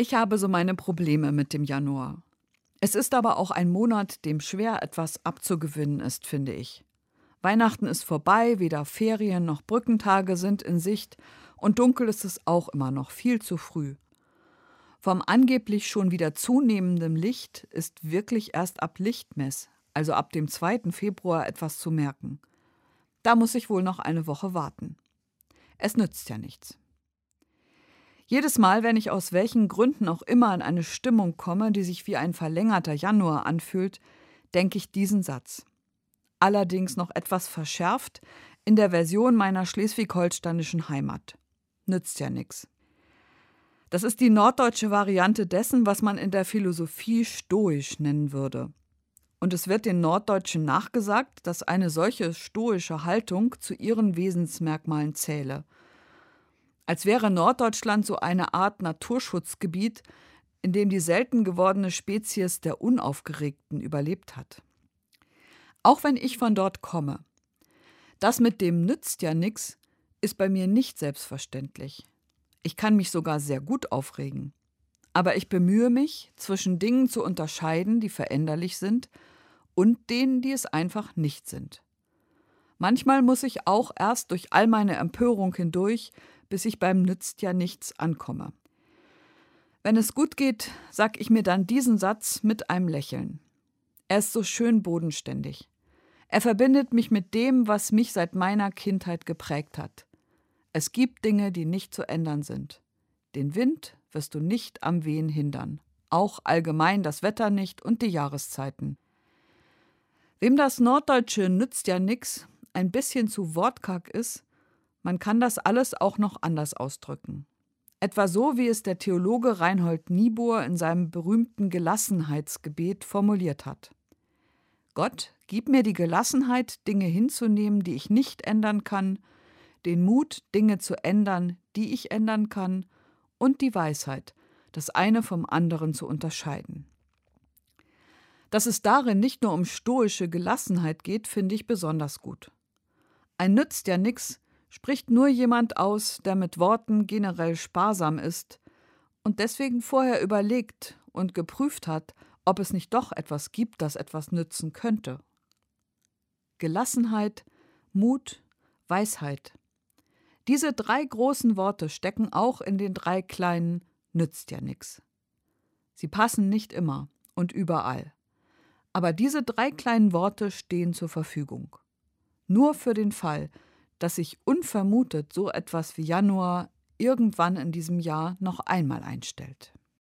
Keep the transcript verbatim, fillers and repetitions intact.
Ich habe so meine Probleme mit dem Januar. Es ist aber auch ein Monat, dem schwer etwas abzugewinnen ist, finde ich. Weihnachten ist vorbei, weder Ferien noch Brückentage sind in Sicht und dunkel ist es auch immer noch viel zu früh. Vom angeblich schon wieder zunehmendem Licht ist wirklich erst ab Lichtmess, also ab dem zweiten Februar, etwas zu merken. Da muss ich wohl noch eine Woche warten. Es nützt ja nichts. Jedes Mal, wenn ich aus welchen Gründen auch immer in eine Stimmung komme, die sich wie ein verlängerter Januar anfühlt, denke ich diesen Satz. Allerdings noch etwas verschärft in der Version meiner schleswig-holsteinischen Heimat. Nützt ja nix. Das ist die norddeutsche Variante dessen, was man in der Philosophie stoisch nennen würde. Und es wird den Norddeutschen nachgesagt, dass eine solche stoische Haltung zu ihren Wesensmerkmalen zähle. Als wäre Norddeutschland so eine Art Naturschutzgebiet, in dem die selten gewordene Spezies der Unaufgeregten überlebt hat. Auch wenn ich von dort komme. Das mit dem nützt ja nix ist bei mir nicht selbstverständlich. Ich kann mich sogar sehr gut aufregen. Aber ich bemühe mich, zwischen Dingen zu unterscheiden, die veränderlich sind, und denen, die es einfach nicht sind. Manchmal muss ich auch erst durch all meine Empörung hindurch, bis ich beim nützt ja nichts ankomme. Wenn es gut geht, sag ich mir dann diesen Satz mit einem Lächeln. Er ist so schön bodenständig. Er verbindet mich mit dem, was mich seit meiner Kindheit geprägt hat. Es gibt Dinge, die nicht zu ändern sind. Den Wind wirst du nicht am Wehen hindern. Auch allgemein das Wetter nicht und die Jahreszeiten. Wem das Norddeutsche nützt ja nix ein bisschen zu wortkarg ist, man kann das alles auch noch anders ausdrücken. Etwa so, wie es der Theologe Reinhold Niebuhr in seinem berühmten Gelassenheitsgebet formuliert hat. Gott, gib mir die Gelassenheit, Dinge hinzunehmen, die ich nicht ändern kann, den Mut, Dinge zu ändern, die ich ändern kann, und die Weisheit, das eine vom anderen zu unterscheiden. Dass es darin nicht nur um stoische Gelassenheit geht, finde ich besonders gut. Ein nützt ja nix spricht nur jemand aus, der mit Worten generell sparsam ist und deswegen vorher überlegt und geprüft hat, ob es nicht doch etwas gibt, das etwas nützen könnte. Gelassenheit, Mut, Weisheit. Diese drei großen Worte stecken auch in den drei kleinen nützt ja nix. Sie passen nicht immer und überall. Aber diese drei kleinen Worte stehen zur Verfügung. Nur für den Fall, dass sich unvermutet so etwas wie Januar irgendwann in diesem Jahr noch einmal einstellt.